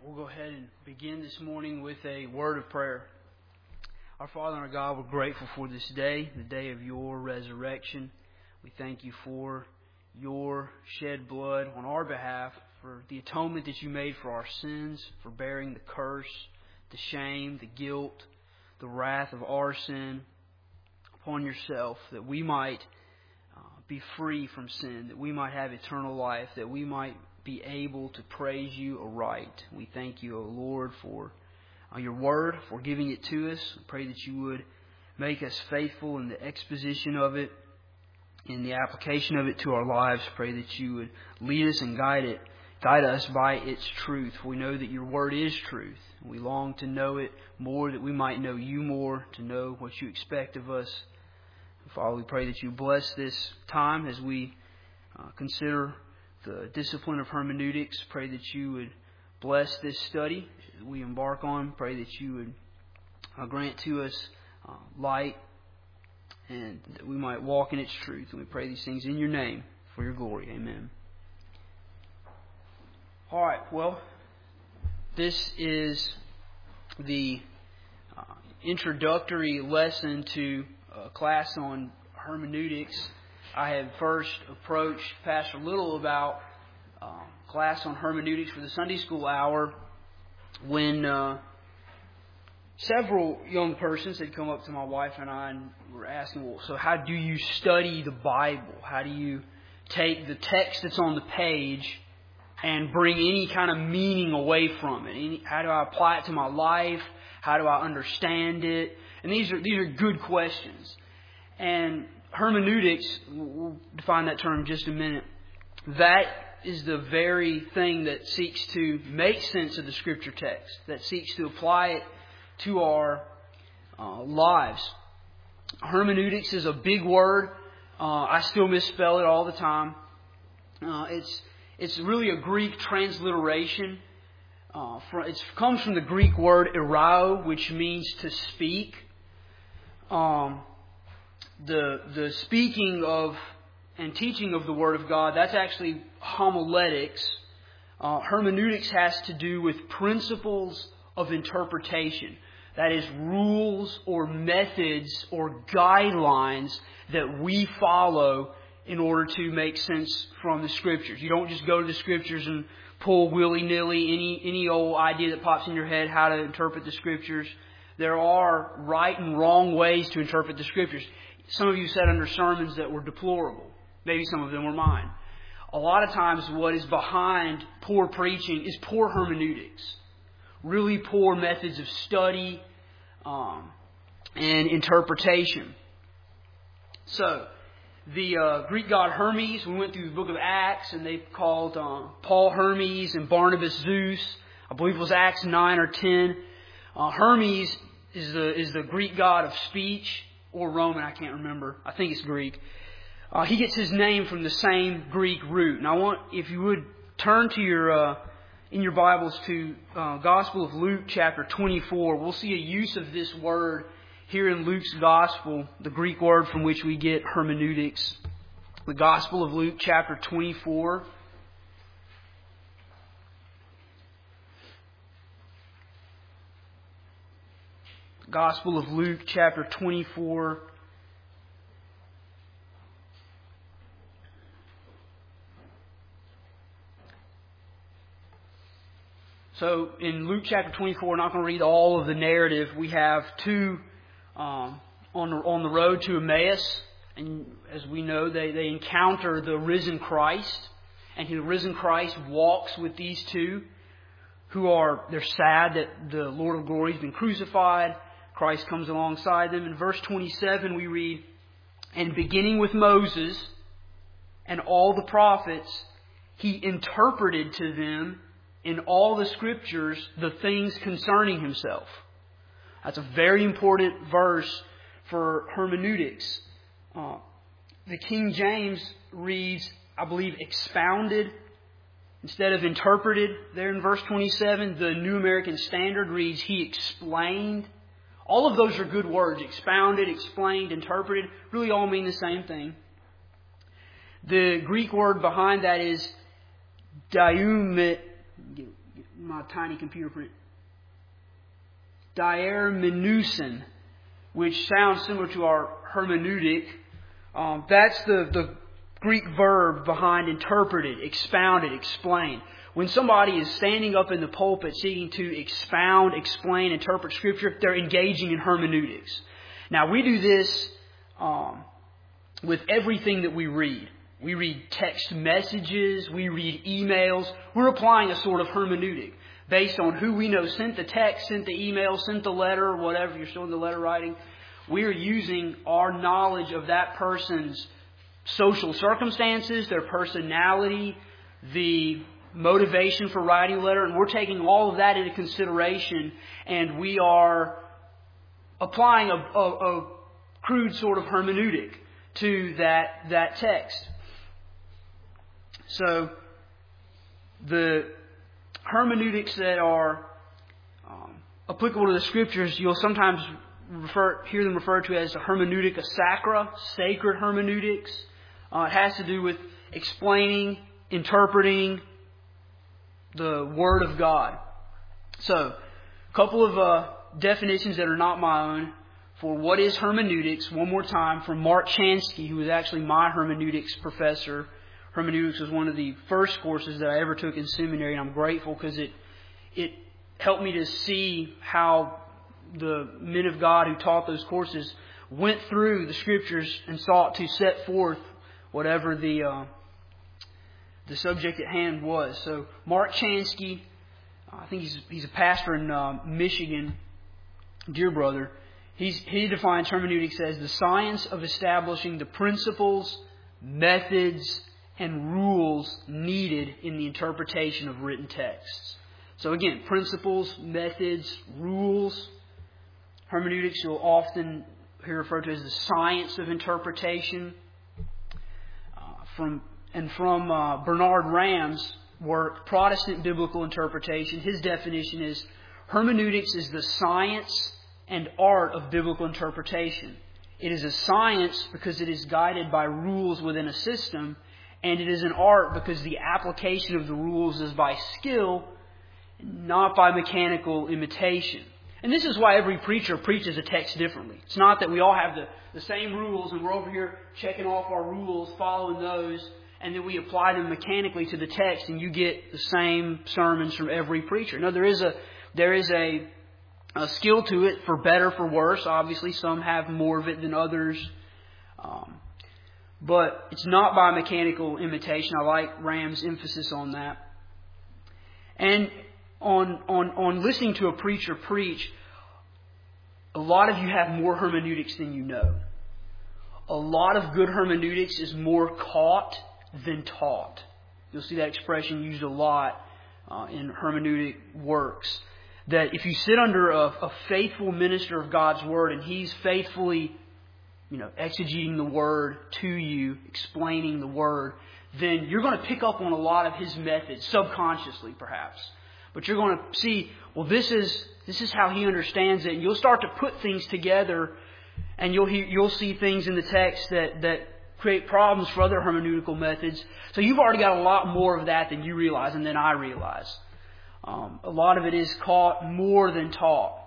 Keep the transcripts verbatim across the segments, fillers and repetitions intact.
We'll go ahead and begin this morning with a word of prayer. Our Father and our God, we're grateful for this day, the day of your resurrection. We thank you for your shed blood on our behalf, for the atonement that you made for our sins, for bearing the curse, the shame, the guilt, the wrath of our sin upon yourself, that we might uh, be free from sin, that we might have eternal life, that we might be able to praise you aright. We thank you, O Lord, for uh, your word, for giving it to us. We pray that you would make us faithful in the exposition of it, in the application of it to our lives. Pray that you would lead us and guide it, guide us by its truth. We know that your word is truth. We long to know it more, that we might know you more, to know what you expect of us. Father, we pray that you bless this time as we uh, consider the discipline of hermeneutics. Pray that you would bless this study that we embark on. Pray that you would uh, grant to us uh, light, and that we might walk in its truth. And we pray these things in your name for your glory. Amen. All right, well, this is the uh, introductory lesson to a class on hermeneutics. I had first approached Pastor Little about uh, class on hermeneutics for the Sunday school hour when uh, several young persons had come up to my wife and I and were asking, well, so how do you study the Bible? How do you take the text that's on the page and bring any kind of meaning away from it? Any, how do I apply it to my life? How do I understand it? And these are these are good questions. And hermeneutics, we'll define that term in just a minute, that is the very thing that seeks to make sense of the Scripture text, that seeks to apply it to our uh, lives. Hermeneutics is a big word. Uh, I still misspell it all the time. Uh, it's it's really a Greek transliteration. Uh, from, it comes from the Greek word erao, which means to speak. Um, the the speaking of and teaching of the Word of God, that's actually homiletics. Uh, hermeneutics has to do with principles of interpretation. That is, rules or methods or guidelines that we follow in order to make sense from the Scriptures. You don't just go to the Scriptures and pull willy-nilly any, any old idea that pops in your head how to interpret the Scriptures. There are right and wrong ways to interpret the Scriptures. Some of you said under sermons that were deplorable. Maybe some of them were mine. A lot of times what is behind poor preaching is poor hermeneutics. Really poor methods of study um, and interpretation. So, the uh, Greek god Hermes, we went through the book of Acts, and they called uh, Paul Hermes and Barnabas Zeus. I believe it was Acts nine or ten. Uh, Hermes is the is the Greek god of speech, or Roman, I can't remember. I think it's Greek. Uh, he gets his name from the same Greek root. And I want, if you would, turn to your uh, in your Bibles to uh, Gospel of Luke chapter twenty-four. We'll see a use of this word here in Luke's Gospel, the Greek word from which we get hermeneutics. The Gospel of Luke chapter twenty-four. Gospel of Luke chapter twenty-four. So in Luke chapter twenty-four, we're not going to read all of the narrative. We have two um, on, the, on the road to Emmaus. And as we know, they, they encounter the risen Christ. And the risen Christ walks with these two who are, they're sad that the Lord of glory has been crucified. Christ comes alongside them. In verse twenty-seven we read, "And beginning with Moses and all the prophets, he interpreted to them in all the Scriptures the things concerning himself." That's a very important verse for hermeneutics. Uh, the King James reads, I believe, expounded instead of interpreted there in verse twenty-seven. The New American Standard reads, he explained. All of those are good words. Expounded, explained, interpreted, really all mean the same thing. The Greek word behind that is diume, my tiny computer print. Diarmeneusin, which sounds similar to our hermeneutic. Um, that's the, the Greek verb behind interpreted, expounded, explained. When somebody is standing up in the pulpit seeking to expound, explain, interpret Scripture, they're engaging in hermeneutics. Now, we do this um, with everything that we read. We read text messages, we read emails. We're applying a sort of hermeneutic based on who we know sent the text, sent the email, sent the letter, whatever, you're still in the letter writing. We're using our knowledge of that person's social circumstances, their personality, the motivation for writing a letter, and we're taking all of that into consideration, and we are applying a, a, a crude sort of hermeneutic to that, that text. So, the hermeneutics that are um, applicable to the Scriptures, you'll sometimes refer, hear them referred to as a hermeneutica sacra, sacred hermeneutics. Uh, it has to do with explaining, interpreting the Word of God. So, a couple of uh, definitions that are not my own for what is hermeneutics. One more time from Mark Chansky, who was actually my hermeneutics professor. Hermeneutics was one of the first courses that I ever took in seminary, and I'm grateful because it it helped me to see how the men of God who taught those courses went through the Scriptures and sought to set forth whatever the uh, the subject at hand was. So Mark Chansky, I think he's he's a pastor in uh, Michigan, dear brother. He's, he defines hermeneutics as the science of establishing the principles, methods, and rules needed in the interpretation of written texts. So again, principles, methods, rules. Hermeneutics you'll often hear referred to as the science of interpretation. Uh, from and from uh, Bernard Ram's work, Protestant Biblical Interpretation, his definition is hermeneutics is the science and art of biblical interpretation. It is a science because it is guided by rules within a system, and it is an art because the application of the rules is by skill, not by mechanical imitation. And this is why every preacher preaches a text differently. It's not that we all have the, the same rules and we're over here checking off our rules, following those, and then we apply them mechanically to the text and you get the same sermons from every preacher. No, there is a there is a, a skill to it, for better, for worse. Obviously, some have more of it than others. Um, but it's not by mechanical imitation. I like Ram's emphasis on that. And on, on, on listening to a preacher preach, a lot of you have more hermeneutics than you know. A lot of good hermeneutics is more caught than taught. You'll see that expression used a lot uh, in hermeneutic works. That if you sit under a, a faithful minister of God's Word and he's faithfully, you know, exegeting the Word to you, explaining the Word, then you're going to pick up on a lot of his methods, subconsciously perhaps. But you're going to see, well, this is this is how he understands it. And you'll start to put things together, and you'll hear, you'll see things in the text that, that create problems for other hermeneutical methods. So you've already got a lot more of that than you realize and than I realize. Um, a lot of it is caught more than taught.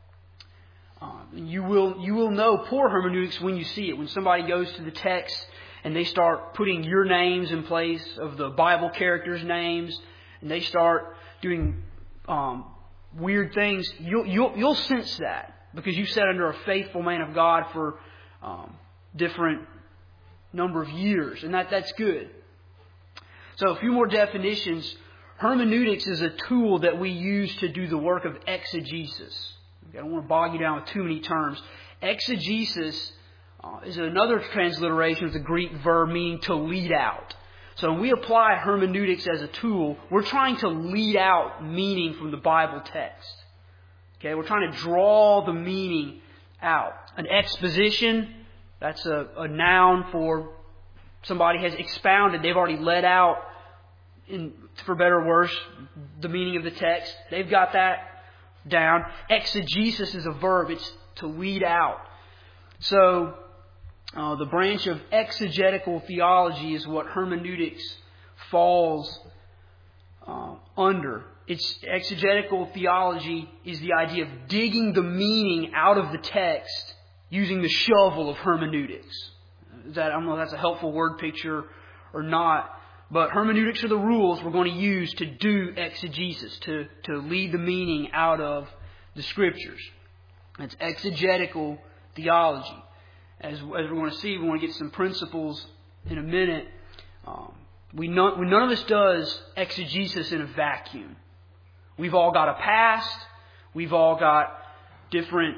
Um, you will you will know poor hermeneutics when you see it. When somebody goes to the text and they start putting your names in place of the Bible characters' names, and they start doing um, weird things, you'll, you'll you'll sense that because you sat under a faithful man of God for um, different number of years, and that that's good. So a few more definitions. Hermeneutics is a tool that we use to do the work of exegesis. Okay, I don't want to bog you down with too many terms. Exegesis uh, is another transliteration of the Greek verb meaning to lead out. So when we apply hermeneutics as a tool, we're trying to lead out meaning from the Bible text. Okay, we're trying to draw the meaning out. An exposition, that's a, a noun for somebody has expounded. They've already let out, in, for better or worse, the meaning of the text. They've got that down. Exegesis is a verb. It's to lead out. So, uh, the branch of exegetical theology is what hermeneutics falls uh, under. It's exegetical theology is the idea of digging the meaning out of the text using the shovel of hermeneutics. Is that, I don't know if that's a helpful word picture or not, but hermeneutics are the rules we're going to use to do exegesis, to, to lead the meaning out of the Scriptures. It's exegetical theology. As, as we're going to see, we want to get some principles in a minute. Um, we know, none of us does exegesis in a vacuum. We've all got a past. We've all got different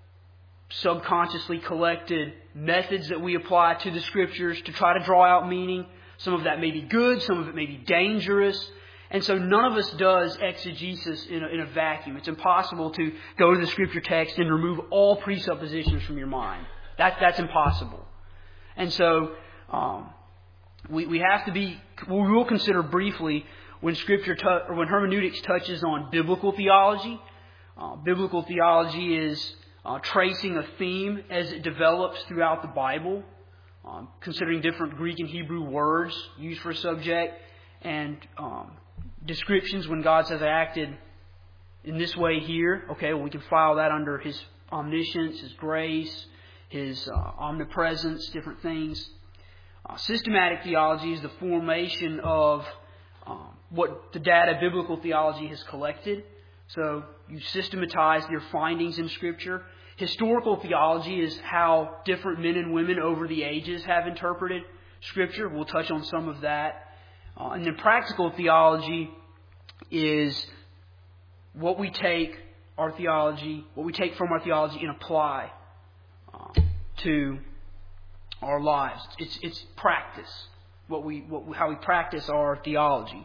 subconsciously collected methods that we apply to the Scriptures to try to draw out meaning. Some of that may be good, some of it may be dangerous. And so none of us does exegesis in a, in a vacuum. It's impossible to go to the Scripture text and remove all presuppositions from your mind. That, that's impossible. And so um, we, we have to be, we will consider briefly when Scripture, tu- or when hermeneutics touches on biblical theology. Uh, biblical theology is uh, tracing a theme as it develops throughout the Bible, um, considering different Greek and Hebrew words used for a subject, and um, descriptions when God has acted in this way here. Okay, well, we can file that under His omniscience, His grace, His uh, omnipresence, different things. Uh, systematic theology is the formation of um, what the data biblical theology has collected. So you systematize your findings in Scripture. Historical theology is how different men and women over the ages have interpreted Scripture. We'll touch on some of that. Uh, and then practical theology is what we take our theology, what we take from our theology and apply uh, to our lives. It's it's practice, what we what how we practice our theology.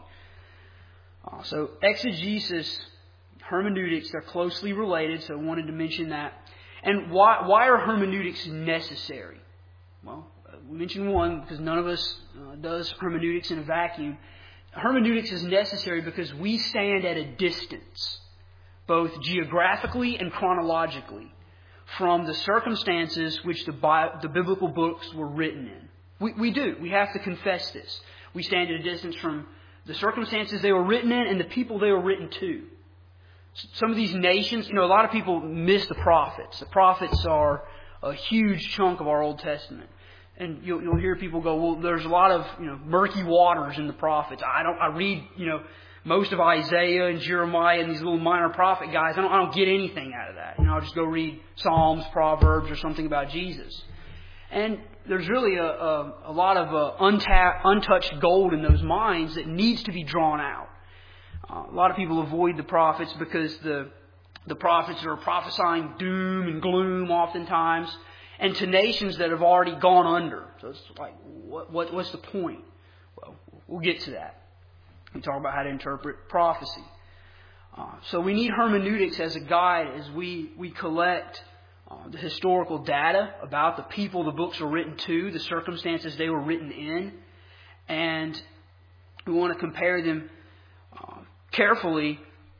Uh, so exegesis, hermeneutics, they're closely related. So I wanted to mention that. And why why are hermeneutics necessary? Well, we mentioned one because none of us uh, does hermeneutics in a vacuum. Hermeneutics is necessary because we stand at a distance, both geographically and chronologically, from the circumstances which the, Bi- the biblical books were written in. We, we do. We have to confess this. We stand at a distance from the circumstances they were written in and the people they were written to. Some of these nations, you know, a lot of people miss the prophets. The prophets are a huge chunk of our Old Testament. And you'll, you'll hear people go, well, there's a lot of, you know, murky waters in the prophets. I don't, I read, you know, most of Isaiah and Jeremiah and these little minor prophet guys. I don't, I don't get anything out of that. You know, I'll just go read Psalms, Proverbs, or something about Jesus. And there's really a, a, a lot of uh, untapped, untouched gold in those mines that needs to be drawn out. Uh, a lot of people avoid the prophets because the the prophets are prophesying doom and gloom oftentimes, and to nations that have already gone under. So it's like, what, what what's the point? Well, we'll get to that. We talk about how to interpret prophecy. Uh, so we need hermeneutics as a guide as we, we collect uh, the historical data about the people the books were written to, the circumstances they were written in, and we want to compare them uh, carefully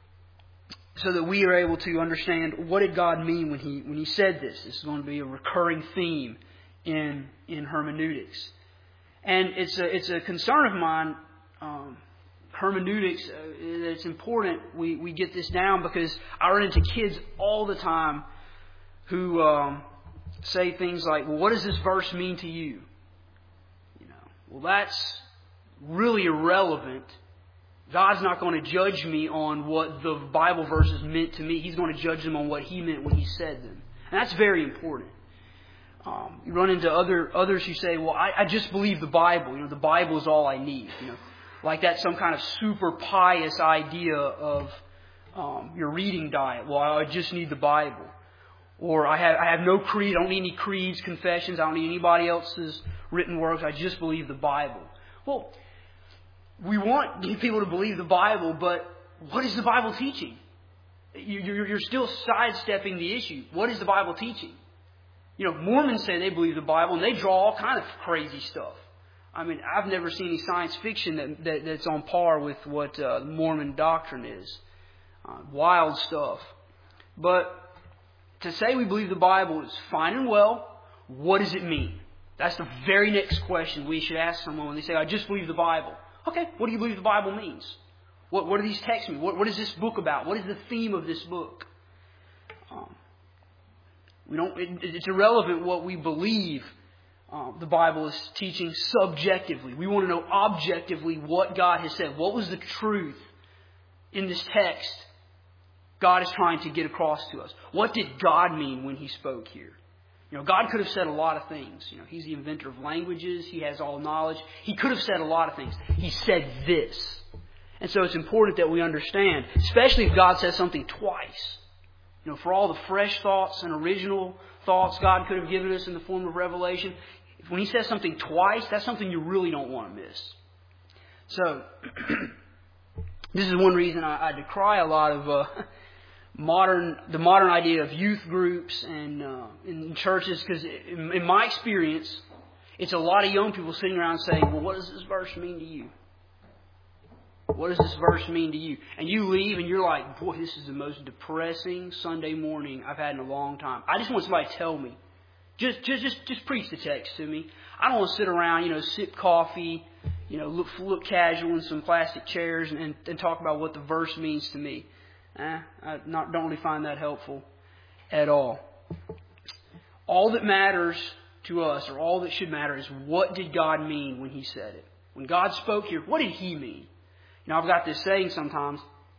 so that we are able to understand what did God mean when He when He said this. This is going to be a recurring theme in in hermeneutics, and it's a it's a concern of mine. Um, hermeneutics, uh, it's important we we get this down because I run into kids all the time who um, say things like, "Well, what does this verse mean to you?" You know, well, that's really irrelevant. God's not going to judge me on what the Bible verses meant to me. He's going to judge them on what He meant when He said them. And that's very important. Um, you run into other others who say, well, I, I just believe the Bible. You know, the Bible is all I need. You know, like that's some kind of super pious idea of um, your reading diet. Well, I just need the Bible. Or I have I have no creed. I don't need any creeds, confessions. I don't need anybody else's written works. I just believe the Bible. Well, we want people to believe the Bible, but what is the Bible teaching? You're still sidestepping the issue. What is the Bible teaching? You know, Mormons say they believe the Bible, and they draw all kind of crazy stuff. I mean, I've never seen any science fiction that, that that's on par with what uh, Mormon doctrine is. Uh, wild stuff. But to say we believe the Bible is fine and well, what does it mean? That's the very next question we should ask someone when they say, I just believe the Bible. Okay, what do you believe the Bible means? What, what do these texts mean? What, what is this book about? What is the theme of this book? Um, we don't. It, it's irrelevant what we believe uh, the Bible is teaching subjectively. We want to know objectively what God has said. What was the truth in this text God is trying to get across to us? What did God mean when He spoke here? You know, God could have said a lot of things. You know, He's the inventor of languages. He has all knowledge. He could have said a lot of things. He said this. And so it's important that we understand, especially if God says something twice. You know, for all the fresh thoughts and original thoughts God could have given us in the form of revelation, when He says something twice, that's something you really don't want to miss. So, this is one reason I, I decry a lot of uh, modern, the modern idea of youth groups and uh, in churches, because in, in my experience, it's a lot of young people sitting around saying, well, what does this verse mean to you? What does this verse mean to you? And you leave and you're like, boy, this is the most depressing Sunday morning I've had in a long time. I just want somebody to tell me. Just, just, just, just preach the text to me. I don't want to sit around, you know, sip coffee, you know, look, look casual in some plastic chairs and, and, and talk about what the verse means to me. Eh, I not, don't really find that helpful at all. All that matters to us, or all that should matter, is what did God mean when He said it? When God spoke here, what did He mean? You know, I've got this saying sometimes.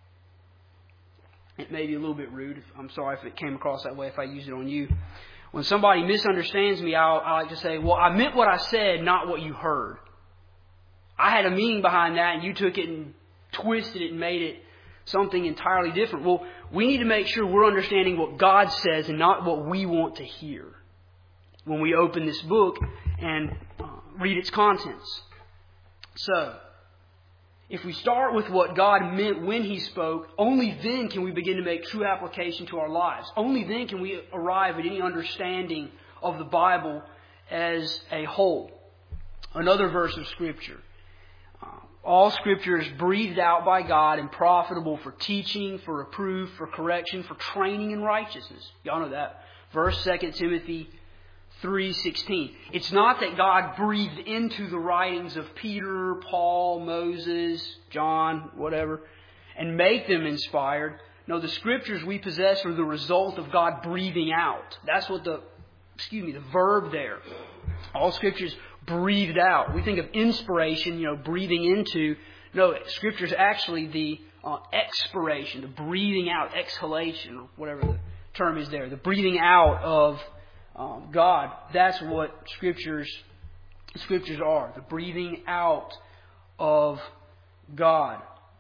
It may be a little bit rude. I'm sorry if it came across that way, if I use it on you. When somebody misunderstands me, I'll, I like to say, well, I meant what I said, not what you heard. I had a meaning behind that, and you took it and twisted it and made it something entirely different. Well, we need to make sure we're understanding what God says and not what we want to hear when we open this book and uh, read its contents. So, if we start with what God meant when He spoke, only then can we begin to make true application to our lives. Only then can we arrive at any understanding of the Bible as a whole. Another verse of Scripture. Uh, all Scripture is breathed out by God and profitable for teaching, for reproof, for correction, for training in righteousness. Y'all know that. Verse Second Timothy three sixteen. It's not that God breathed into the writings of Peter, Paul, Moses, John, whatever, and make them inspired. No, the Scriptures we possess are the result of God breathing out. That's what the, excuse me, the verb there. All Scriptures breathed out. We think of inspiration, you know, breathing into. No, Scripture is actually the uh, expiration, the breathing out, exhalation, or whatever the term is there. The breathing out of Um, God. That's what scriptures scriptures are. The breathing out of God.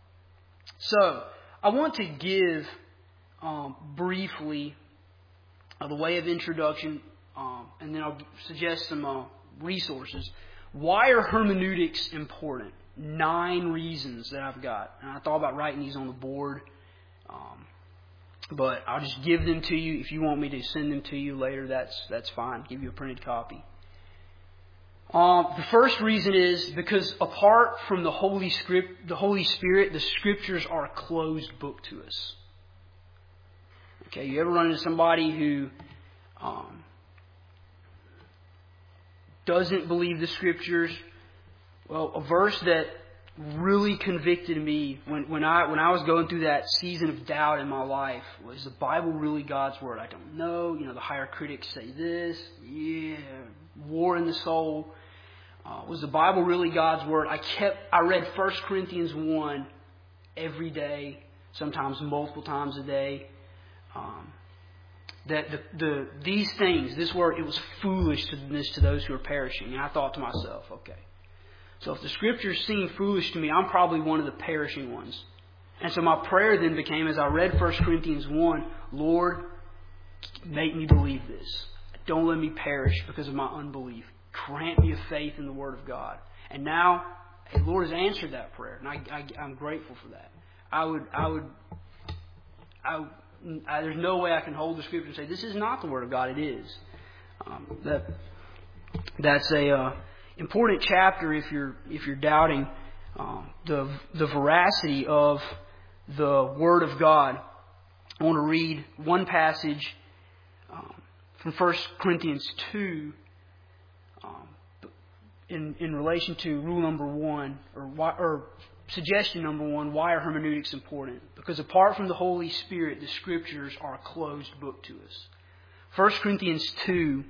So, I want to give um, briefly uh, the way of introduction, um, and then I'll suggest some uh, resources. Why are hermeneutics important? Nine reasons that I've got. And I thought about writing these on the board. Um, But I'll just give them to you. If you want me to send them to you later, that's that's fine. Give you a printed copy. Um, the first reason is because apart from the Holy Script, the Holy Spirit, the Scriptures are a closed book to us. Okay, you ever run into somebody who um, doesn't believe the Scriptures? Well, a verse that really convicted me when, when I when I was going through that season of doubt in my life was, the Bible really God's Word? I don't know. You know, the higher critics say this. Yeah, war in the soul. Uh, was the Bible really God's Word? I kept I read First Corinthians one every day, sometimes multiple times a day. Um, that the, the these things, this word, it was foolishness to those who are perishing. And I thought to myself, okay, so if the Scriptures seem foolish to me, I'm probably one of the perishing ones. And so my prayer then became, as I read First Corinthians one, Lord, make me believe this. Don't let me perish because of my unbelief. Grant me a faith in the Word of God. And now, the Lord has answered that prayer, and I, I, I'm grateful for that. I would, I would, I, I, there's no way I can hold the Scripture and say, this is not the Word of God. It is. Um, that, that's a... Uh, important chapter if you're if you're doubting um, the the veracity of the Word of God. I want to read one passage um, from First Corinthians two um, in in relation to rule number one, or or suggestion number one, why are hermeneutics important? Because apart from the Holy Spirit, the Scriptures are a closed book to us. First Corinthians two,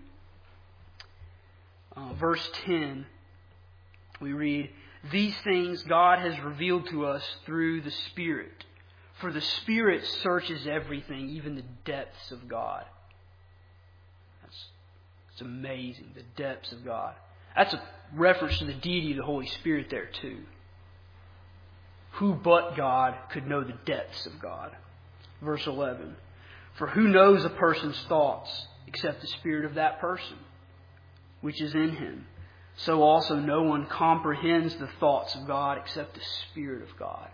uh, verse ten, we read, "These things God has revealed to us through the Spirit. For the Spirit searches everything, even the depths of God." That's, that's amazing, the depths of God. That's a reference to the deity of the Holy Spirit there too. Who but God could know the depths of God? Verse eleven. "For who knows a person's thoughts except the spirit of that person, which is in him? So also no one comprehends the thoughts of God except the Spirit of God."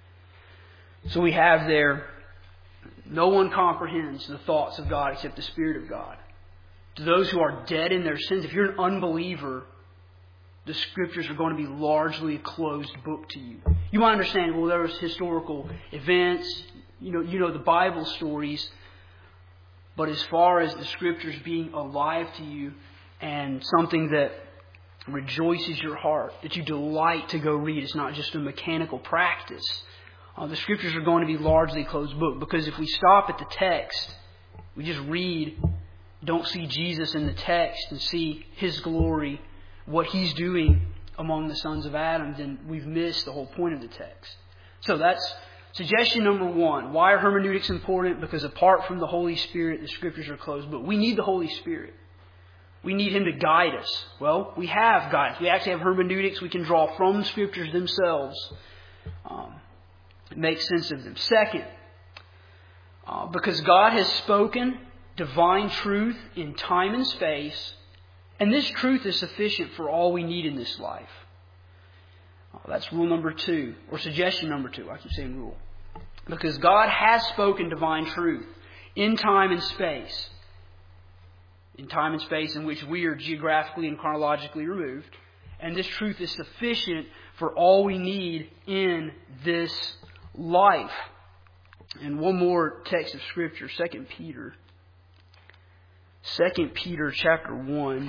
So we have there, no one comprehends the thoughts of God except the Spirit of God. To those who are dead in their sins, if you're an unbeliever, the Scriptures are going to be largely a closed book to you. You might understand, well, there was historical events, you know, you know the Bible stories, but as far as the Scriptures being alive to you and something that rejoices your heart, that you delight to go read, it's not just a mechanical practice. Uh, the Scriptures are going to be largely a closed book, because if we stop at the text, we just read, don't see Jesus in the text and see His glory, what He's doing among the sons of Adam, then we've missed the whole point of the text. So that's suggestion number one. Why are hermeneutics important? Because apart from the Holy Spirit, the Scriptures are closed. But we need the Holy Spirit. We need Him to guide us. Well, we have guidance. We actually have hermeneutics. We can draw from the Scriptures themselves. Um, make sense of them. Second, uh, because God has spoken divine truth in time and space, and this truth is sufficient for all we need in this life. Uh, that's rule number two, or suggestion number two. I keep saying rule. Because God has spoken divine truth in time and space, in time and space in which we are geographically and chronologically removed, and this truth is sufficient for all we need in this life. And one more text of Scripture, Second Peter. Second Peter chapter one,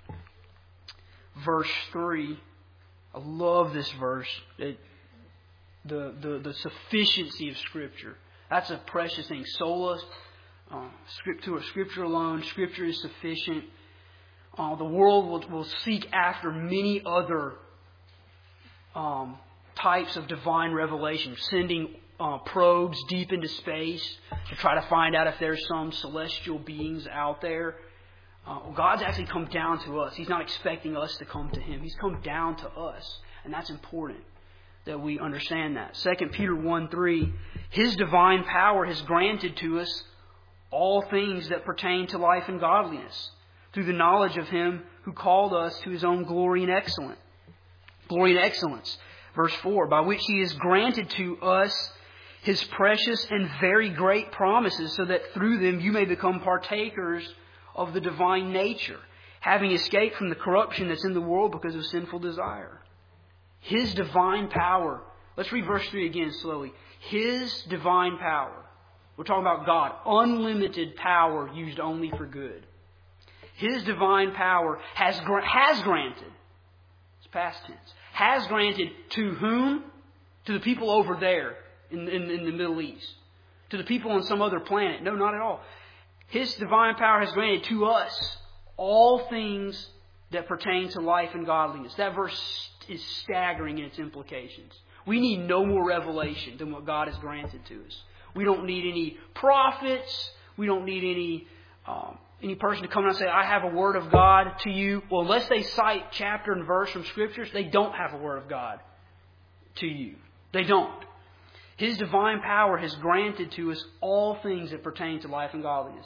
verse three. I love this verse. It, the, the, the sufficiency of Scripture. That's a precious thing. Sola uh, Scriptura, Scripture alone. Scripture is sufficient. Uh, the world will, will seek after many other um, types of divine revelation, sending uh, probes deep into space to try to find out if there's some celestial beings out there. Uh, well, God's actually come down to us. He's not expecting us to come to Him. He's come down to us. And that's important that we understand that. Second Peter one three, His divine power has granted to us all things that pertain to life and godliness, through the knowledge of Him who called us to His own glory and excellence. Glory and excellence. Verse four, by which He has granted to us His precious and very great promises, so that through them you may become partakers of the divine nature, having escaped from the corruption that's in the world because of sinful desire. His divine power. Let's read verse three again slowly. His divine power. We're talking about God. Unlimited power used only for good. His divine power has, has granted. It's past tense. Has granted to whom? To the people over there in, in, in the Middle East. To the people on some other planet. No, not at all. His divine power has granted to us all things that pertain to life and godliness. That verse is staggering in its implications. We need no more revelation than what God has granted to us. We don't need any prophets. We don't need any um, any person to come and say, I have a word of God to you. Well, unless they cite chapter and verse from Scriptures, they don't have a word of God to you. They don't. His divine power has granted to us all things that pertain to life and godliness.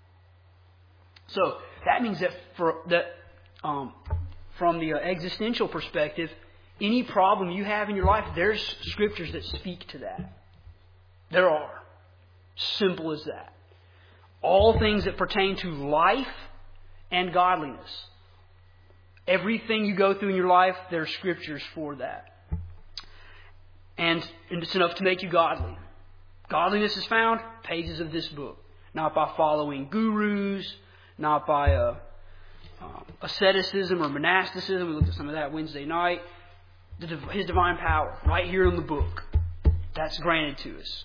So that means that for that um, from the uh, existential perspective, any problem you have in your life, there's Scriptures that speak to that. There are. Simple as that. All things that pertain to life and godliness. Everything you go through in your life, there are Scriptures for that. And, and it's enough to make you godly. Godliness is found pages of this book. Not by following gurus, not by uh, uh, asceticism or monasticism. We looked at some of that Wednesday night. the, His divine power right here in the book. That's granted to us.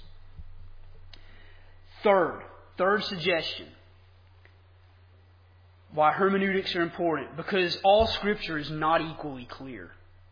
Third, third suggestion. Why hermeneutics are important. Because all Scripture is not equally clear.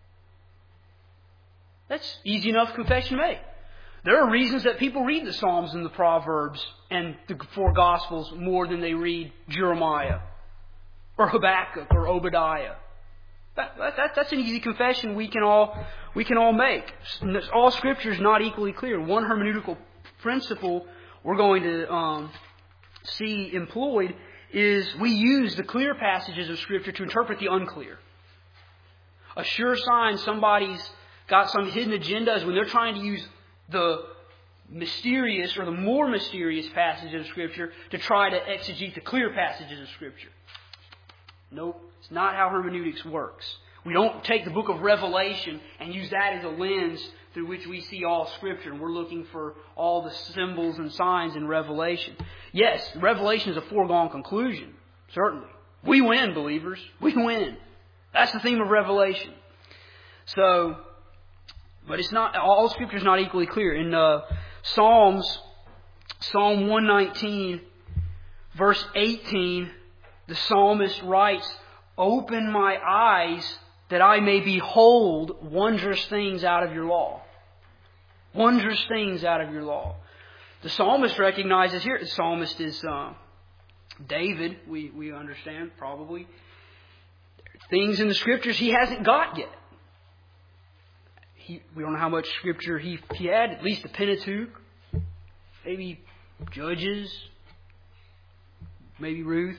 That's easy enough confession to make. There are reasons that people read the Psalms and the Proverbs and the four Gospels more than they read Jeremiah or Habakkuk or Obadiah. That, that, that's an easy confession we can all we can all make. All Scripture is not equally clear. One hermeneutical principle we're going to um, see employed is we use the clear passages of Scripture to interpret the unclear. A sure sign somebody's got some hidden agenda is when they're trying to use the mysterious or the more mysterious passages of Scripture to try to exegete the clear passages of Scripture. Nope, it's not how hermeneutics works. We don't take the book of Revelation and use that as a lens through which we see all Scripture, and we're looking for all the symbols and signs in Revelation. Yes, Revelation is a foregone conclusion, certainly. We win, believers. We win. That's the theme of Revelation. So, but it's not, all Scripture is not equally clear. In uh, Psalms, Psalm one nineteen, verse eighteen, the psalmist writes, "Open my eyes that I may behold wondrous things out of your law." Wondrous things out of your law. The psalmist recognizes here, the psalmist is uh, David, we, we understand probably. Things in the Scriptures he hasn't got yet. He, we don't know how much Scripture he, he had, at least the Pentateuch, maybe Judges, maybe Ruth,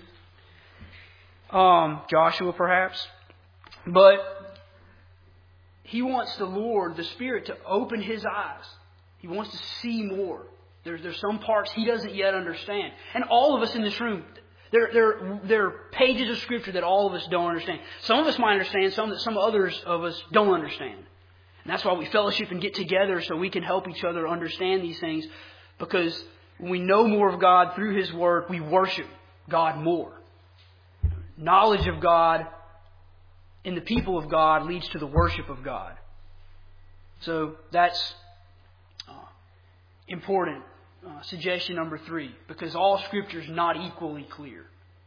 um, Joshua perhaps. But he wants the Lord, the Spirit, to open his eyes. He wants to see more. There's, there's some parts he doesn't yet understand. And all of us in this room, there, there, there are pages of Scripture that all of us don't understand. Some of us might understand, some that some others of us don't understand. And that's why we fellowship and get together so we can help each other understand these things. Because when we know more of God through His Word, we worship God more. Knowledge of God in the people of God leads to the worship of God. So that's uh, important. Uh, suggestion number three, because all Scripture is not equally clear.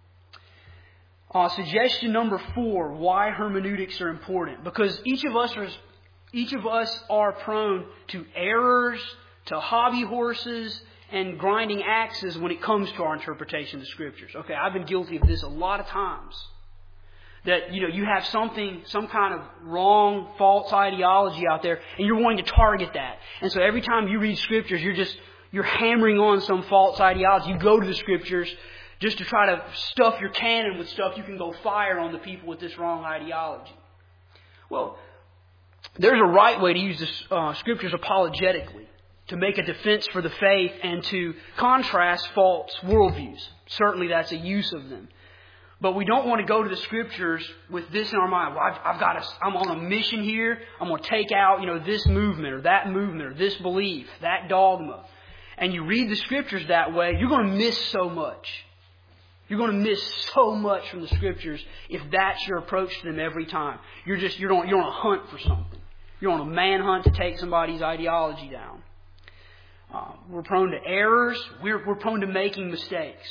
Uh, suggestion number four, why hermeneutics are important. Because each of us are, each of us are prone to errors, to hobby horses, and grinding axes when it comes to our interpretation of the Scriptures. Okay, I've been guilty of this a lot of times. That, you know, you have something, some kind of wrong, false ideology out there, and you're wanting to target that. And so every time you read Scriptures, you're just, you're hammering on some false ideology. You go to the Scriptures just to try to stuff your canon with stuff you can go fire on the people with this wrong ideology. Well, there's a right way to use the uh, Scriptures apologetically, to make a defense for the faith and to contrast false worldviews. Certainly that's a use of them. But we don't want to go to the Scriptures with this in our mind. Well, I've, I've got a, I'm on a mission here. I'm going to take out, you know, this movement or that movement or this belief, that dogma. And you read the Scriptures that way, you're going to miss so much. You're going to miss so much from the Scriptures if that's your approach to them every time. You're just, you're on, you're on a hunt for something. You're on a manhunt to take somebody's ideology down. Uh, we're prone to errors. We're, we're prone to making mistakes.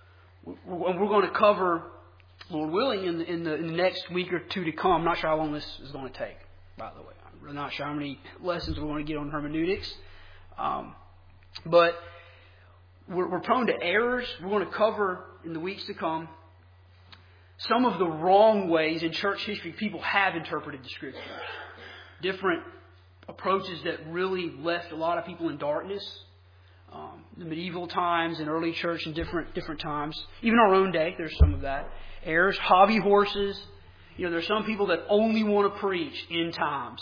We're, we're going to cover, Lord willing, in the, in, the, in the next week or two to come. I'm not sure how long this is going to take, by the way. I'm really not sure how many lessons we're going to get on hermeneutics. Um, but we're, we're prone to errors. We're going to cover in the weeks to come some of the wrong ways in church history people have interpreted the Scriptures. Different approaches that really left a lot of people in darkness. Um, the medieval times and early church in different different times. Even our own day, there's some of that. Errors, hobby horses. You know, there's some people that only want to preach end times.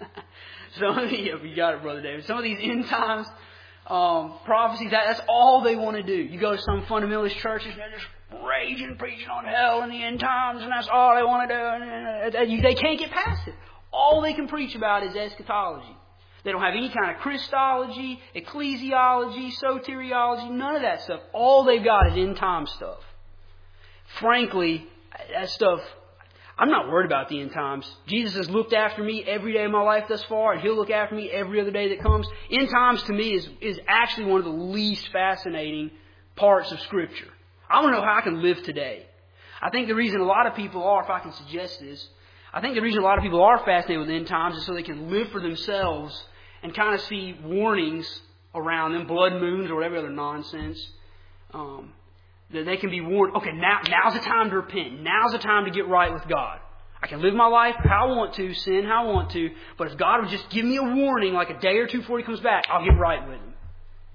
Some of the, yeah, you got it, Brother David. Some of these end times um, prophecies, that, that's all they want to do. You go to some fundamentalist churches and they're just raging, preaching on hell and the end times, and that's all they want to do. And they can't get past it. All they can preach about is eschatology. They don't have any kind of Christology, ecclesiology, soteriology, none of that stuff. All they've got is end time stuff. Frankly, that stuff, I'm not worried about the end times. Jesus has looked after me every day of my life thus far, and He'll look after me every other day that comes. End times to me is, is actually one of the least fascinating parts of Scripture. I want to know how I can live today. I think the reason a lot of people are, if I can suggest this, I think the reason a lot of people are fascinated with end times is so they can live for themselves and kind of see warnings around them, blood moons or whatever other nonsense. Um, that they can be warned, okay, now now's the time to repent. Now's the time to get right with God. I can live my life how I want to, sin how I want to, but if God would just give me a warning like a day or two before He comes back, I'll get right with Him.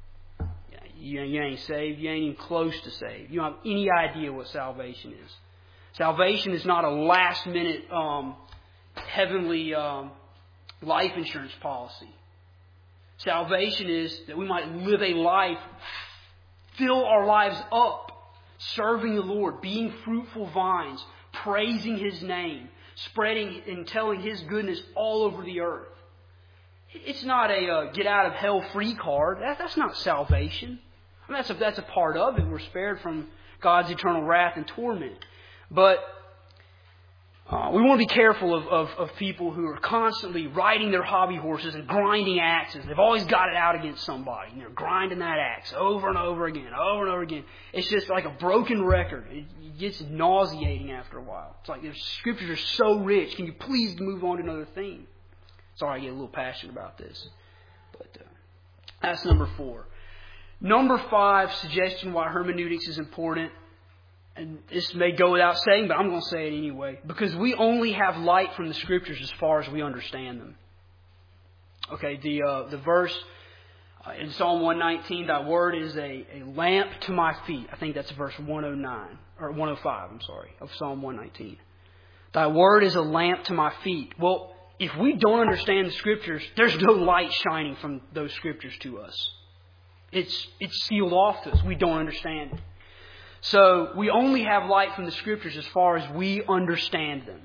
You, you ain't saved. You ain't even close to saved. You don't have any idea what salvation is. Salvation is not a last-minute um, heavenly um, life insurance policy. Salvation is that we might live a life, fill our lives up, serving the Lord, being fruitful vines, praising His name, spreading and telling His goodness all over the earth. It's not a uh, get out of hell free card. That, that's not salvation. I mean, that's a, that's a part of it. We're spared from God's eternal wrath and torment. But uh, we want to be careful of, of, of people who are constantly riding their hobby horses and grinding axes. They've always got it out against somebody. And they're grinding that axe over and over again, over and over again. It's just like a broken record. It, it gets nauseating after a while. It's like the Scriptures are so rich. Can you please move on to another theme? Sorry, I get a little passionate about this. But uh, that's number four. Number five, suggestion why hermeneutics is important. And this may go without saying, but I'm going to say it anyway. Because we only have light from the Scriptures as far as we understand them. Okay, the uh, the verse uh, in Psalm one nineteen, Thy word is a, a lamp to my feet. I think that's verse one oh nine, or one oh five, I'm sorry, of Psalm one nineteen. Thy word is a lamp to my feet. Well, if we don't understand the Scriptures, there's no light shining from those Scriptures to us. It's it's sealed off to us. We don't understand it. So we only have light from the Scriptures as far as we understand them.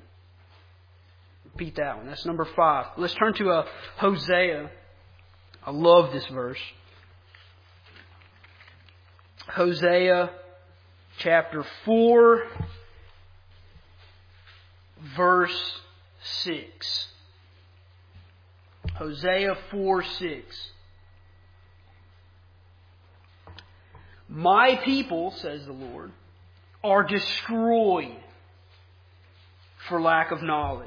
Repeat that one. That's number five. Let's turn to uh, Hosea. I love this verse. Hosea chapter four, verse six. Hosea four six. My people, says the Lord, are destroyed for lack of knowledge.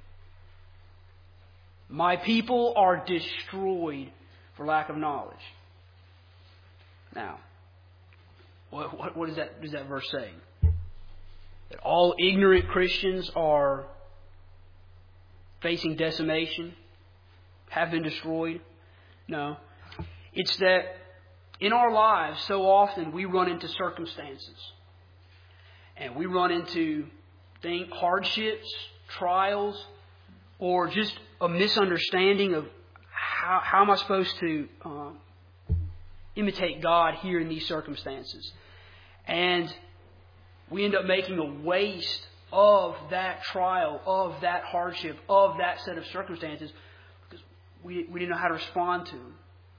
My people are destroyed for lack of knowledge. Now, what, what, what is that, is that verse saying? That all ignorant Christians are facing decimation, have been destroyed? No. It's that in our lives, so often we run into circumstances. And we run into think, hardships, trials, or just a misunderstanding of how, how am I supposed to uh, imitate God here in these circumstances. And we end up making a waste of that trial, of that hardship, of that set of circumstances because we, we didn't know how to respond to them.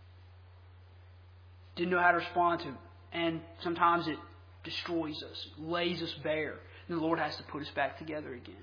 Didn't know how to respond to them. And sometimes it destroys us, lays us bare. And the Lord has to put us back together again.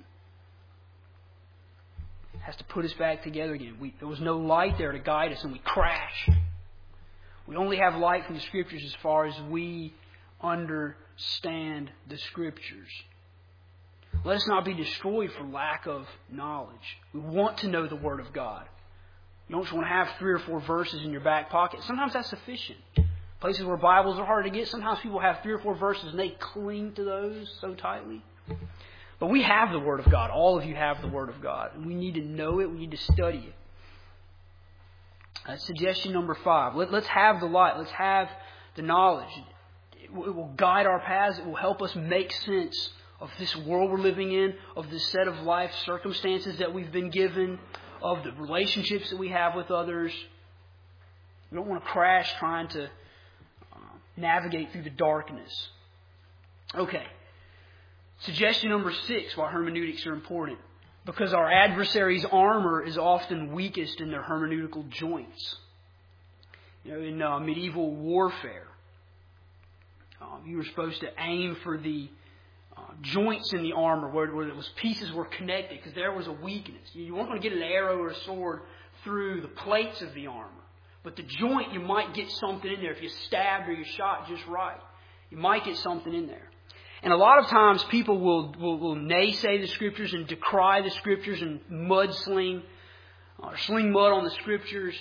Has to put us back together again. We, there was no light there to guide us, and we crash. We only have light from the Scriptures as far as we understand the Scriptures. Let us not be destroyed for lack of knowledge. We want to know the Word of God. You don't just want to have three or four verses in your back pocket. Sometimes that's sufficient. Places where Bibles are hard to get, sometimes people have three or four verses and they cling to those so tightly. But we have the Word of God. All of you have the Word of God. And we need to know it. We need to study it. That's suggestion number five. Let, let's have the light. Let's have the knowledge. It will, it will guide our paths. It will help us make sense of this world we're living in, of this set of life circumstances that we've been given, of the relationships that we have with others. We don't want to crash trying to uh, navigate through the darkness. Okay. Suggestion number six, why hermeneutics are important. Because our adversary's armor is often weakest in their hermeneutical joints. You know, in uh, medieval warfare, um, you were supposed to aim for the uh, joints in the armor where, where it was pieces were connected because there was a weakness. You weren't going to get an arrow or a sword through the plates of the armor. But the joint, you might get something in there if you stabbed or you shot just right. You might get something in there. And a lot of times people will, will, will naysay the Scriptures and decry the Scriptures and mudsling or sling mud on the Scriptures.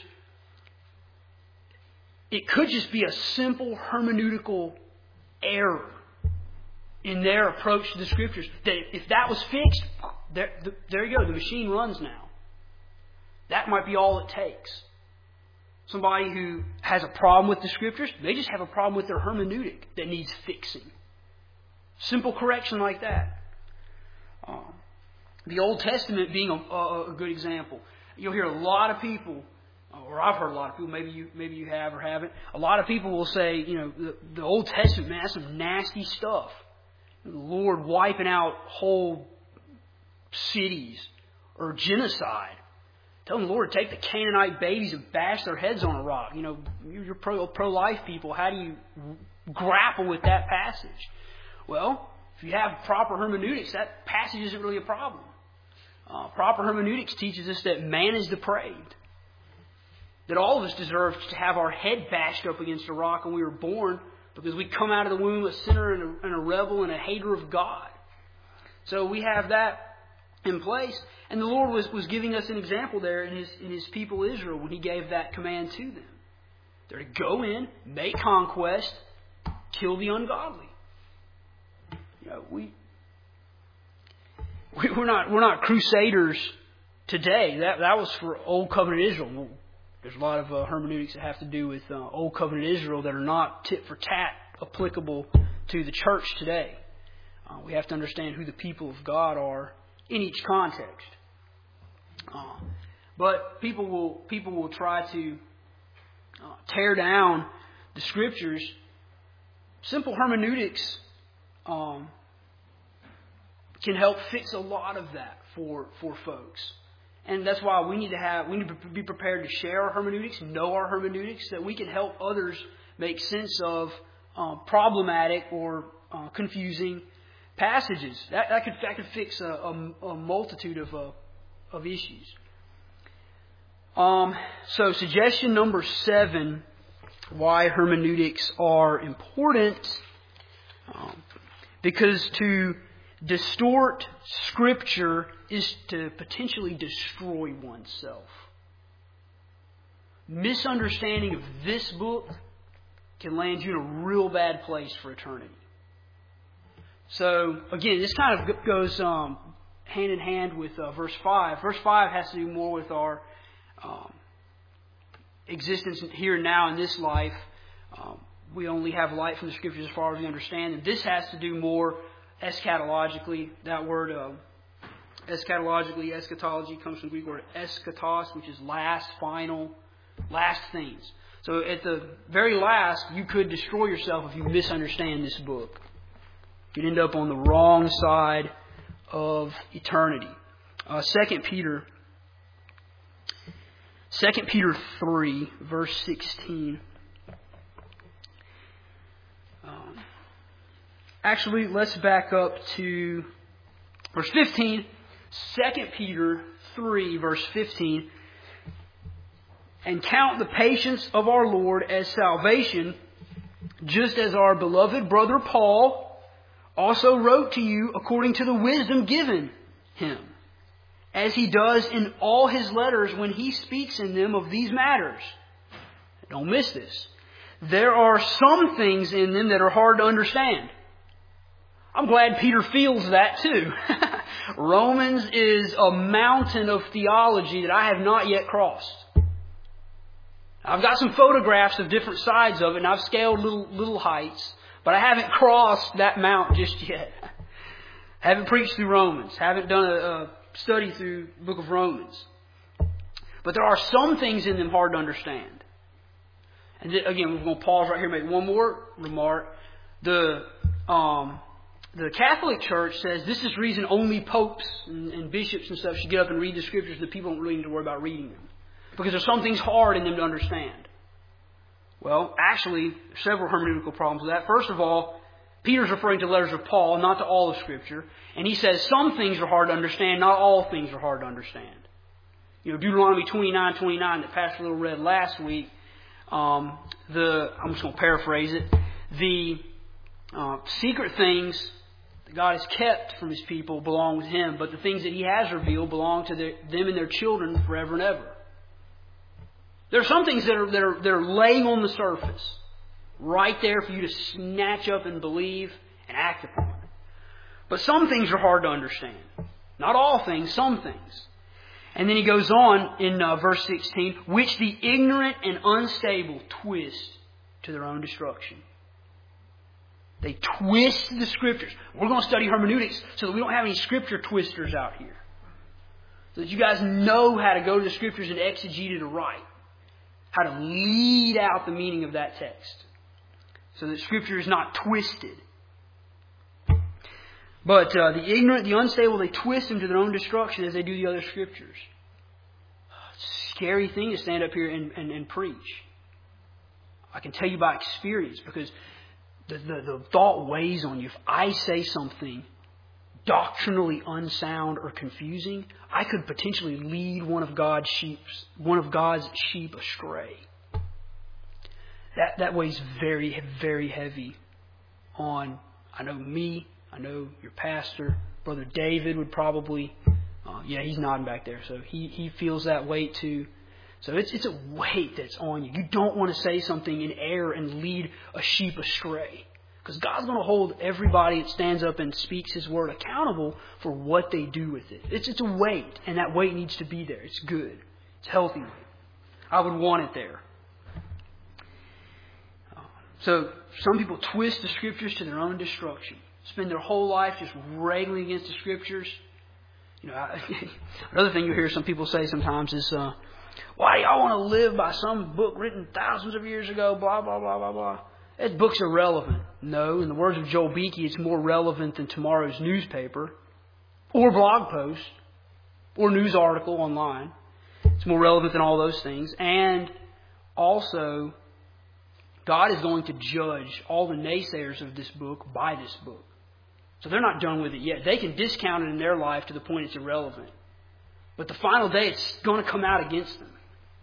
It could just be a simple hermeneutical error in their approach to the Scriptures. That if that was fixed, there, there you go. The machine runs now. That might be all it takes. Somebody who has a problem with the Scriptures, they just have a problem with their hermeneutic that needs fixing. Simple correction like that. Um, the Old Testament being a, a, a good example. You'll hear a lot of people, or I've heard a lot of people, maybe you maybe you have or haven't. A lot of people will say, you know, the, the Old Testament, man, that's some nasty stuff. The Lord wiping out whole cities or genocide. Telling the Lord to take the Canaanite babies and bash their heads on a rock. You know, you're pro, pro-life people. How do you grapple with that passage? Well, if you have proper hermeneutics, that passage isn't really a problem. Uh, proper hermeneutics teaches us that man is depraved. That all of us deserve to have our head bashed up against a rock when we were born because we come out of the womb a sinner and a, and a rebel and a hater of God. So we have that in place. And the Lord was, was giving us an example there in His in His people Israel when He gave that command to them. They're to go in, make conquest, kill the ungodly. You know, we, we we're not we're not crusaders today. That that was for Old Covenant Israel. Well, there's a lot of uh, hermeneutics that have to do with uh, Old Covenant Israel that are not tit for tat applicable to the church today. Uh, we have to understand who the people of God are in each context. Uh, but people will people will try to uh, tear down the Scriptures. Simple hermeneutics um, can help fix a lot of that for for folks, and that's why we need to have we need to be prepared to share our hermeneutics, know our hermeneutics, so that we can help others make sense of uh, problematic or uh, confusing passages. That, that could that could fix a, a, a multitude of uh, of issues. Um, so suggestion number seven: why hermeneutics are important. Um, because to distort Scripture is to potentially destroy oneself. Misunderstanding of this book can land you in a real bad place for eternity. So, again, this kind of goes um, hand in hand with uh, verse five. Verse five has to do more with our um, existence here and now in this life. Um, we only have light from the Scriptures as far as we understand. And this has to do more eschatologically. That word, uh, eschatologically, eschatology comes from the Greek word eschatos, which is last, final, last things. So at the very last, you could destroy yourself if you misunderstand this book. You'd end up on the wrong side of eternity. Uh, Second Peter, Second Peter three, verse sixteen. Um, actually, let's back up to verse fifteen. Second Peter three, verse fifteen. And count the patience of our Lord as salvation, just as our beloved brother Paul also wrote to you according to the wisdom given him, as he does in all his letters when he speaks in them of these matters. Don't miss this. There are some things in them that are hard to understand. I'm glad Peter feels that too. Romans is a mountain of theology that I have not yet crossed. I've got some photographs of different sides of it, and I've scaled little little heights, but I haven't crossed that mount just yet. Haven't preached through Romans. Haven't done a, a study through the book of Romans. But there are some things in them hard to understand. And th- again, we're going to pause right here and make one more remark. The um, the Catholic Church says this is reason only popes and, and bishops and stuff should get up and read the Scriptures. That people don't really need to worry about reading them, because there's some things hard in them to understand. Well, actually, there's several hermeneutical problems with that. First of all, Peter's referring to letters of Paul, not to all of Scripture. And he says some things are hard to understand, not all things are hard to understand. You know, Deuteronomy twenty-nine twenty-nine that Pastor Little read last week, um, the I'm just going to paraphrase it. The uh, secret things that God has kept from His people belong with Him, but the things that He has revealed belong to their, them and their children forever and ever. There are some things that are, that are that are laying on the surface, right there for you to snatch up and believe and act upon. But some things are hard to understand. Not all things, some things. And then he goes on in uh, verse sixteen, which the ignorant and unstable twist to their own destruction. They twist the Scriptures. We're going to study hermeneutics so that we don't have any Scripture twisters out here. So that you guys know how to go to the Scriptures and exegete it right. How to lead out the meaning of that text. So that Scripture is not twisted. But uh, the ignorant, the unstable, they twist them to their own destruction as they do the other Scriptures. It's a scary thing to stand up here and, and, and preach. I can tell you by experience because the, the, the thought weighs on you. If I say something doctrinally unsound or confusing, I could potentially lead one of God's sheep, one of God's sheep astray. That that weighs very, very heavy on, I know me, I know your pastor, Brother David would probably, uh, yeah, he's nodding back there, so he, he feels that weight too. So it's it's a weight that's on you. You don't want to say something in error and lead a sheep astray. Because God's going to hold everybody that stands up and speaks His Word accountable for what they do with it. It's, it's a weight, and that weight needs to be there. It's good. It's healthy weight. I would want it there. So some people twist the Scriptures to their own destruction. Spend their whole life just railing against the Scriptures. You know, I, another thing you hear some people say sometimes is, uh, why do y'all want to live by some book written thousands of years ago, blah, blah, blah, blah, blah. That book's irrelevant. No, in the words of Joel Beakey, it's more relevant than tomorrow's newspaper or blog post or news article online. It's more relevant than all those things. And also, God is going to judge all the naysayers of this book by this book. So they're not done with it yet. They can discount it in their life to the point it's irrelevant. But the final day, it's going to come out against them.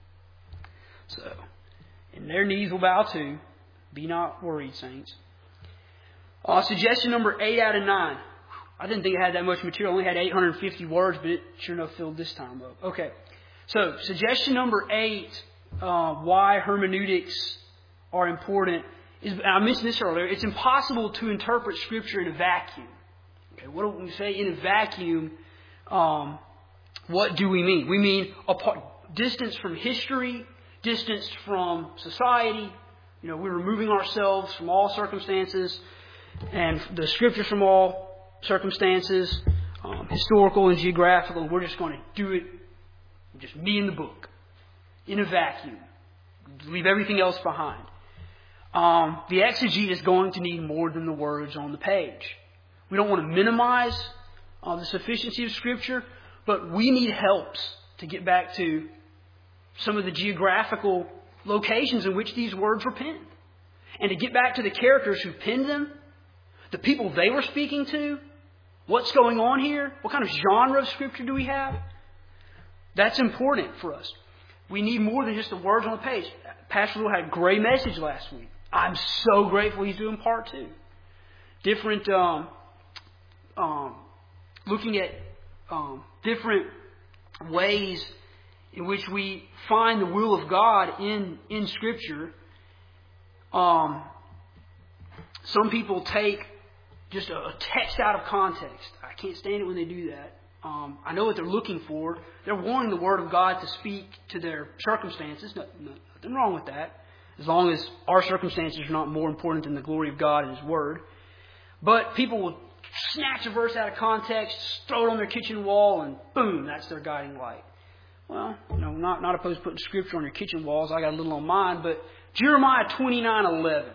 So, and their knees will bow too. Be not worried, saints. Uh, suggestion number eight out of nine. I didn't think I had that much material. I only had eight hundred fifty words, but it sure enough filled this time up. Okay. So, suggestion number eight, uh, why hermeneutics are important, is, I mentioned this earlier, it's impossible to interpret Scripture in a vacuum. Okay, what do we say in a vacuum? Um, what do we mean? We mean apart, distance from history, distance from society. You know, we're removing ourselves from all circumstances and the Scriptures from all circumstances, um, historical and geographical. And we're just going to do it, just me and the book, in a vacuum. Leave everything else behind. Um, the exegete is going to need more than the words on the page. We don't want to minimize uh, the sufficiency of Scripture, but we need helps to get back to some of the geographical locations in which these words were penned. And to get back to the characters who penned them, the people they were speaking to, what's going on here, what kind of genre of Scripture do we have? That's important for us. We need more than just the words on the page. Pastor Little had a great message last week. I'm so grateful he's doing part two. Different, um, um, looking at um, different ways in which we find the will of God in, in Scripture. Um, some people take just a, a text out of context. I can't stand it when they do that. Um, I know what they're looking for. They're wanting the Word of God to speak to their circumstances. No, no, nothing wrong with that, as long as our circumstances are not more important than the glory of God and His Word. But people will snatch a verse out of context, throw it on their kitchen wall, and boom, that's their guiding light. Well, you know, not, not opposed to putting Scripture on your kitchen walls. I got a little on mine, but Jeremiah twenty-nine eleven.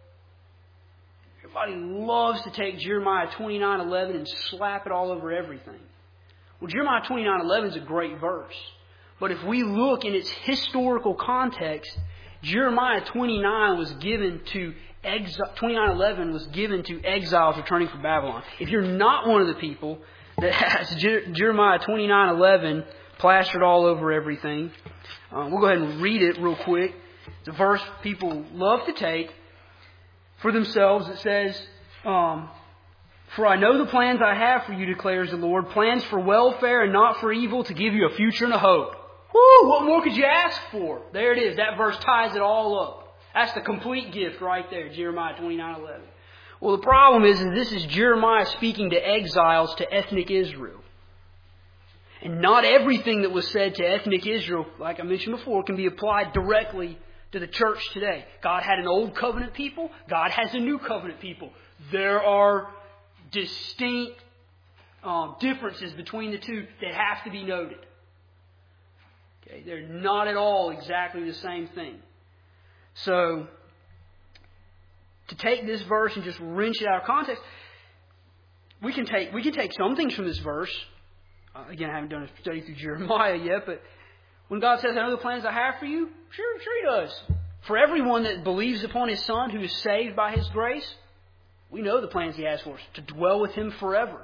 Everybody loves to take Jeremiah twenty-nine eleven and slap it all over everything. Well, Jeremiah twenty-nine eleven is a great verse. But if we look in its historical context, Jeremiah twenty-nine was given to twenty-nine eleven was given to exiles returning from Babylon. If you're not one of the people that has Jeremiah twenty-nine eleven plastered all over everything, uh, we'll go ahead and read it real quick. It's a verse people love to take for themselves. It says, um, "For I know the plans I have for you, declares the Lord, plans for welfare and not for evil, to give you a future and a hope." Woo! What more could you ask for? There it is. That verse ties it all up. That's the complete gift right there, Jeremiah twenty-nine eleven. Well, the problem is, is this is Jeremiah speaking to exiles, to ethnic Israel. And not everything that was said to ethnic Israel, like I mentioned before, can be applied directly to the church today. God had an old covenant people. God has a new covenant people. There are distinct um, differences between the two that have to be noted. Okay, they're not at all exactly the same thing. So, to take this verse and just wrench it out of context, we can take we can take some things from this verse. Uh, again, I haven't done a study through Jeremiah yet, but when God says, "I know the plans I have for you," sure, sure He does. For everyone that believes upon His Son, who is saved by His grace, we know the plans He has for us, to dwell with Him forever.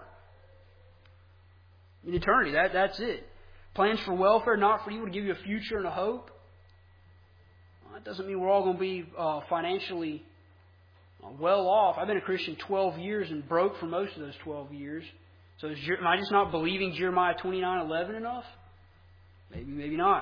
In eternity, that, that's it. Plans for welfare, not for evil, to give you a future and a hope. Well, that doesn't mean we're all going to be uh, financially uh, well off. I've been a Christian twelve years and broke for most of those twelve years. So is, am I just not believing Jeremiah twenty-nine eleven enough? Maybe, maybe not.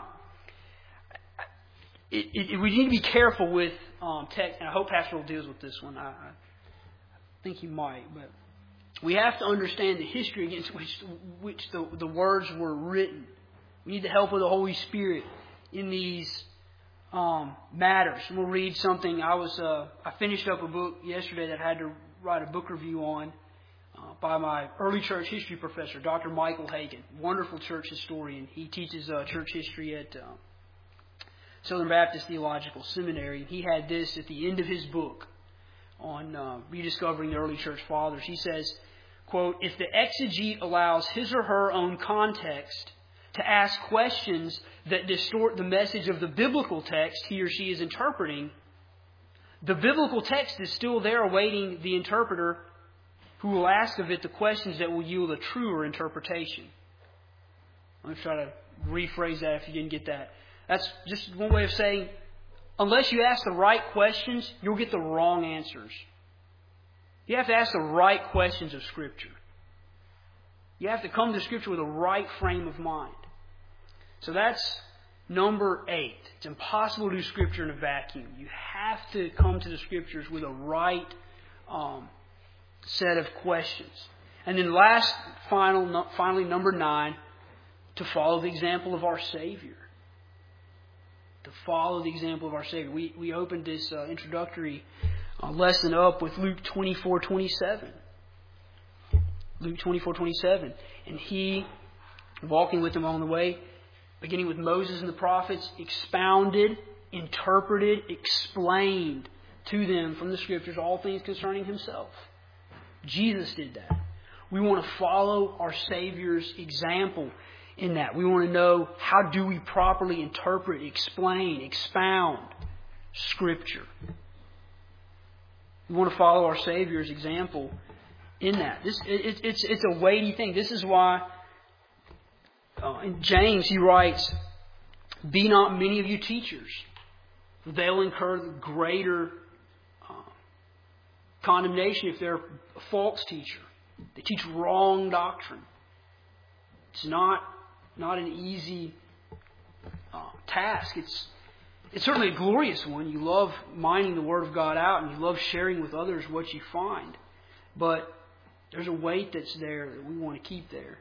It, it, we need to be careful with um, text, and I hope Pastor deals with this one. I, I think he might, but we have to understand the history against which, which the, the words were written. We need the help of the Holy Spirit in these um, matters. And we'll read something. I was uh, I finished up a book yesterday that I had to write a book review on uh, by my early church history professor, Doctor Michael Hagan, wonderful church historian. He teaches uh, church history at uh, Southern Baptist Theological Seminary. He had this at the end of his book on uh, rediscovering the early church fathers. He says, quote, "If the exegete allows his or her own context to ask questions that distort the message of the biblical text he or she is interpreting, the biblical text is still there awaiting the interpreter, who will ask of it the questions that will yield a truer interpretation." Let me try to rephrase that if you didn't get that. That's just one way of saying, unless you ask the right questions, you'll get the wrong answers. You have to ask the right questions of Scripture. You have to come to Scripture with a right frame of mind. So that's number eight. It's impossible to do Scripture in a vacuum. You have to come to the Scriptures with a right um, set of questions. And then last, final, no, finally, number nine, to follow the example of our Savior. To follow the example of our Savior. We we opened this uh, introductory uh, lesson up with Luke twenty-four twenty-seven. Luke twenty-four twenty-seven. And He, walking with them on the way, beginning with Moses and the prophets, expounded, interpreted, explained to them from the Scriptures all things concerning Himself. Jesus did that. We want to follow our Savior's example in that. We want to know, how do we properly interpret, explain, expound Scripture. We want to follow our Savior's example in that. This it, it's it's a weighty thing. This is why uh, in James he writes, "Be not many of you teachers, for they'll incur the greater uh, condemnation if they're a false teacher. They teach wrong doctrine." It's not not an easy uh, task. It's it's certainly a glorious one. You love mining the Word of God out, and you love sharing with others what you find. But there's a weight that's there that we want to keep there.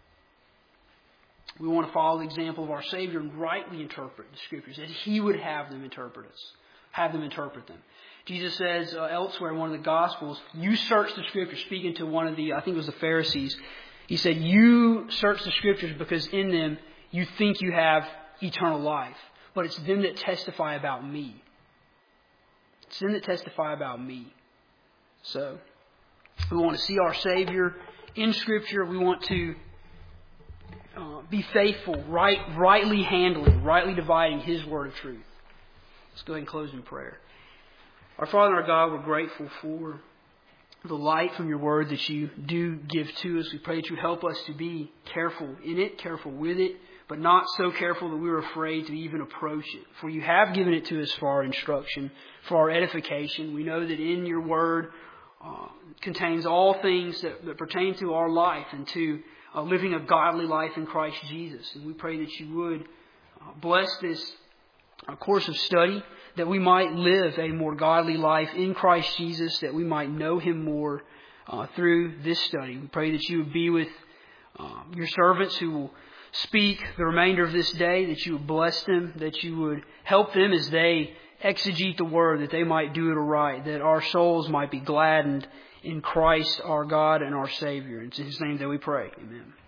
We want to follow the example of our Savior and rightly interpret the Scriptures, that He would have them interpret us, have them interpret them. Jesus says uh, elsewhere in one of the Gospels, "You search the Scriptures," speaking to one of the, I think it was the Pharisees. He said, "You search the Scriptures because in them you think you have eternal life. But it's them that testify about me." It's them that testify about me. So, we want to see our Savior in Scripture. We want to uh, be faithful, right, rightly handling, rightly dividing His word of truth. Let's go ahead and close in prayer. Our Father and our God, we're grateful for the light from your word that you do give to us. We pray that you help us to be careful in it, careful with it, but not so careful that we're afraid to even approach it. For you have given it to us for our instruction, for our edification. We know that in your word uh, contains all things that, that pertain to our life and to uh, living a godly life in Christ Jesus. And we pray that you would uh, bless this uh, course of study, that we might live a more godly life in Christ Jesus, that we might know Him more uh, through this study. We pray that you would be with uh, your servants who will speak the remainder of this day, that you would bless them, that you would help them as they exegete the Word, that they might do it aright, that our souls might be gladdened in Christ our God and our Savior. It's in His name that we pray. Amen.